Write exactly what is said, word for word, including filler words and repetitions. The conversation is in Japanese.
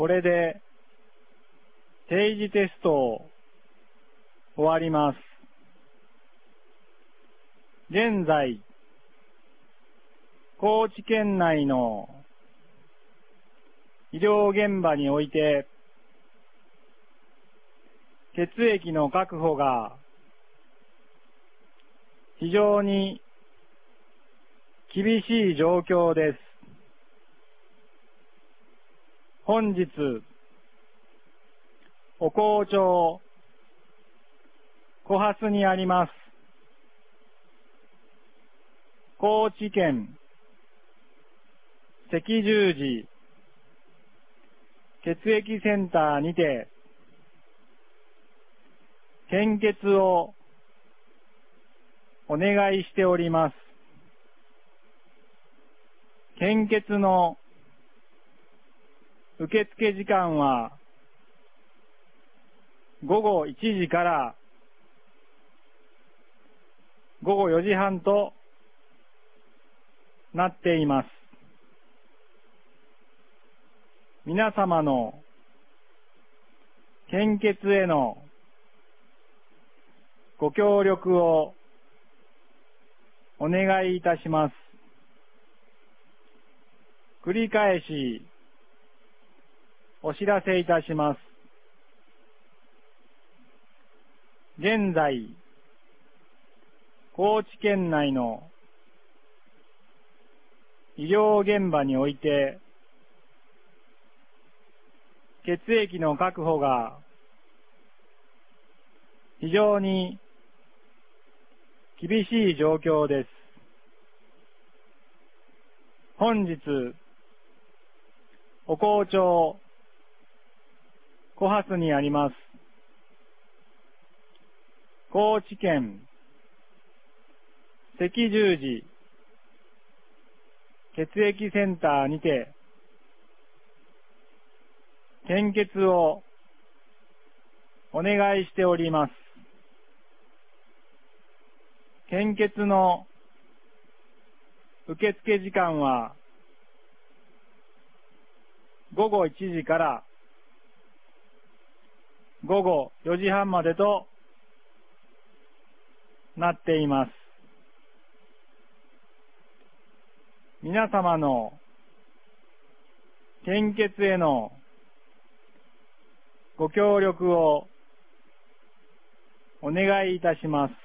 これで定時テストを終わります。現在、高知県内の医療現場において血液の確保が非常に厳しい状況です。本日、おこう町小蓮にあります高知県赤十字血液センターにて献血をお願いしております。献血の受付時間はごごいちじからごごよじはんとなっています。皆様の献血へのご協力をお願いいたします。繰り返しお知らせいたします。現在、高知県内の医療現場において血液の確保が非常に厳しい状況です。本日、おこう町小蓮にあります高知県赤十字血液センターにて献血をお願いしております。献血の受付時間はごごいちじからごごよじはんまでとなっています。皆様の献血へのご協力をお願いいたします。